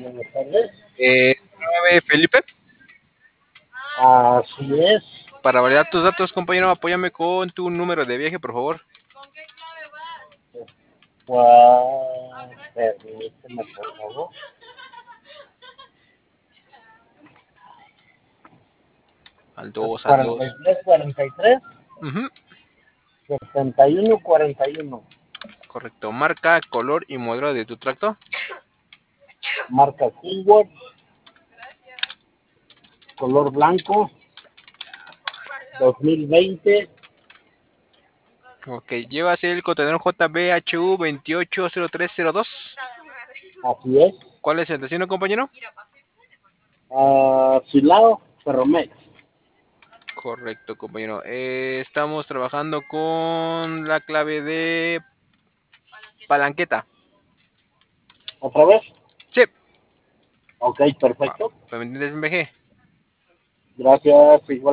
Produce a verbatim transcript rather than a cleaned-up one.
buenas tardes. Eh, nueve Felipe, Así es. para validar tus datos, compañero, apóyame con tu número de viaje, por favor. ¿Cuál? Permíteme, por favor. Al Es dos, al cuarenta y dos. tres, cuarenta y tres, Ujú, sesenta y uno, cuarenta y uno. correcto. Marca, color y modelo de tu tracto. Marca Kenworth, color blanco, dos mil veinte. Ok, llevas el contenedor J B H U veintiocho cero tres cero dos. Así es. ¿Cuál es el destino, compañero? Uh, Silao, Ferromex. Correcto, compañero. Eh, estamos trabajando con la clave de palanqueta. ¿Otra vez? Sí. Ok, Va, perfecto. permíteme, M G. Gracias. Igual.